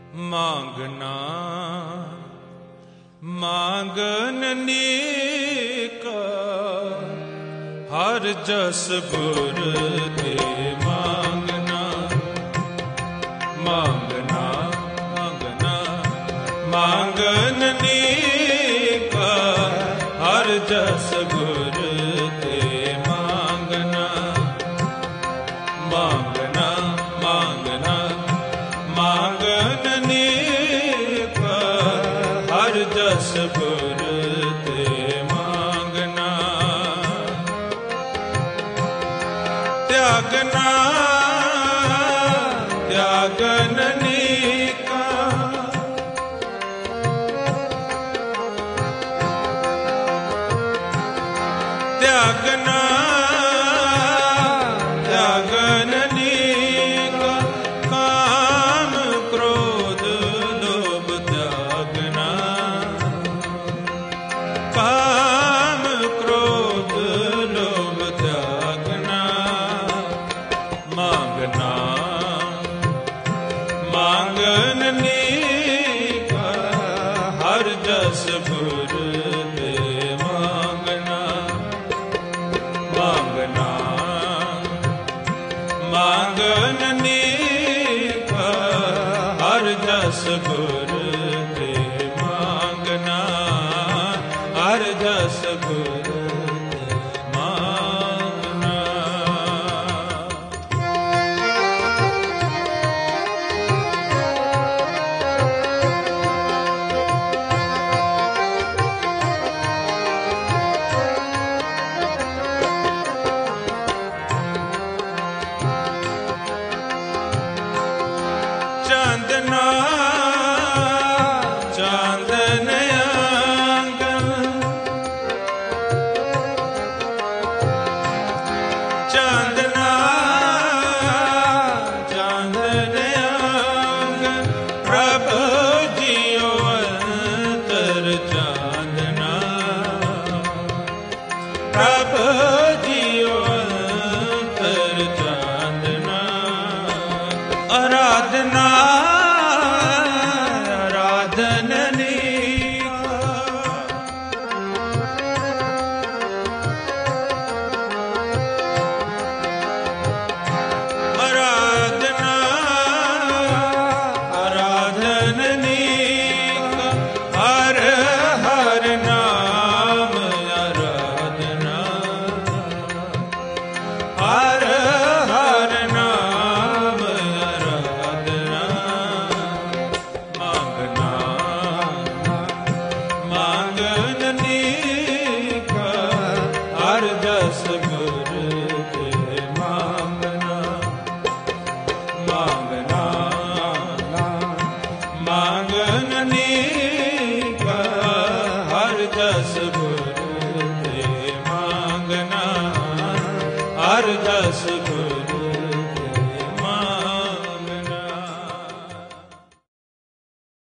मांगना मांगननी का हर जस गुर के मांगना मांगना मांगना मांगननी का हर जस गुर के मांगना मांगना मांगना मांगननी का हर जस गुर ते मांगना त्यागना त्यागननी का त्यागना त्यागननी का काम क्रोध लोभ त्यागना काम क्रोध लोभ त्यागना मांगना मांगननी का हर जस गुर ते मांगना मांगना मांगननी का हर जस गुर ते मांगना हर जस गुर ते मांगना चांदना चांदन आंगन चांदना चांदन आंगन प्रभु जियो अंतर चांदना प्रभु जियो अंतर चांदना आराधना आराधननी आराधना आराधननी हर हर नाम आराधना हर हर नाम आराधना मांगना मांगननी का हर जस गुर ते मांगना मांगना मांगननी का हर जस गुर ते मांगना हर जस गुर